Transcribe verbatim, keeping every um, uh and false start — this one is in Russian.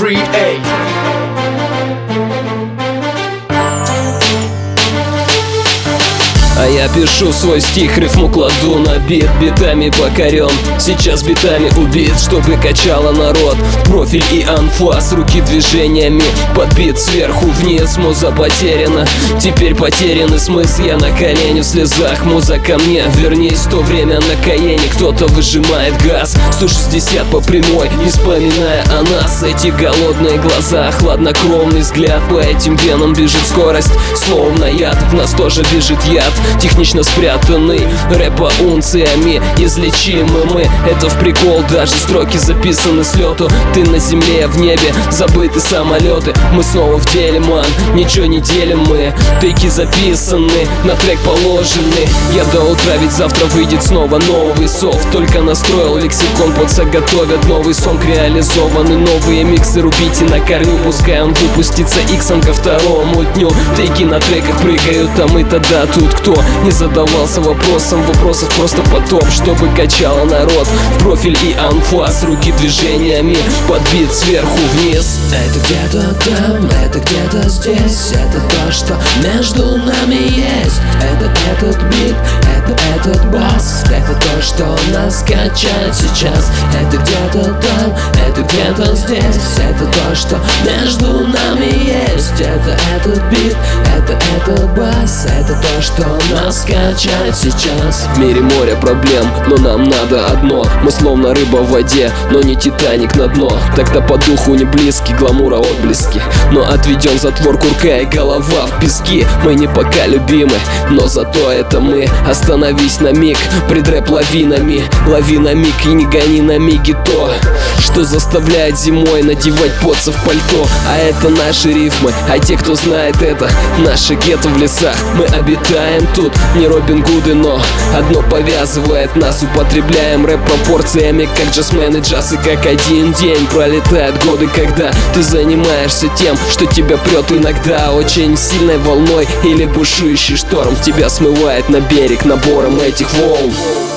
три эй. А я пишу свой стих, рифму кладу на бит. Битами покорен, сейчас битами убит, чтобы качало народ. Профиль и анфас, руки движениями подбит сверху вниз. Муза потеряна, теперь потерянный смысл. Я на колени в слезах, муза ко мне вернись. В то время на Каене кто-то выжимает газ. Сто шестьдесят по прямой, не вспоминая о нас. Эти голодные глаза, хладнокровный взгляд. По этим венам бежит скорость, словно яд. В нас тоже бежит яд, технично спрятанный рэпа унциями. Излечимы мы, это в прикол. Даже строки записаны с лету. Ты на земле, в небе, забыты самолеты. Мы снова в деле, ман, ничего не делим мы. Тейки записаны, на трек положены. Я до утра, ведь завтра выйдет снова новый софт. Только настроил лексикон, подса готовят новый сонг. Реализованы новые миксы, рубите на корню. Пускай он выпустится иксом ко второму дню. Тейки на треках прыгают там и тогда. Тут кто не задавался вопросом, вопросов просто потоп, чтобы качало народ. В профиль и анфас, руки движениями подбит сверху вниз. Это где-то там, это где-то здесь. Это то, что между нами есть. Это этот бит, это этот бас. Это то, что нас качает сейчас. Это где-то там, это где-то здесь. Это то, что между нами есть. Это этот бит, это этот бас. Это то, что нас качает сейчас. В мире море проблем, но нам надо одно. Мы словно рыба в воде, но не Титаник на дно. Тогда по духу не близки, гламура отблески. Но отведен затвор курка и голова в пески. Мы не пока любимы, но зато это мы. Остановись на миг, пред рэп лавинами. Лови на миг и не гони на миги то, что заставляет зимой надевать потца в пальто. А это наши рифмы, а те, кто знает это, наше гетто в лесах. Мы обитаем тут, не Робин Гуды, но одно повязывает нас. Употребляем рэп пропорциями, как джазмен и джаз. И как один день пролетают годы, когда ты занимаешься тем, что тебя прет иногда очень сильной волной. Или бушующий шторм тебя смывает на берег набором этих волн.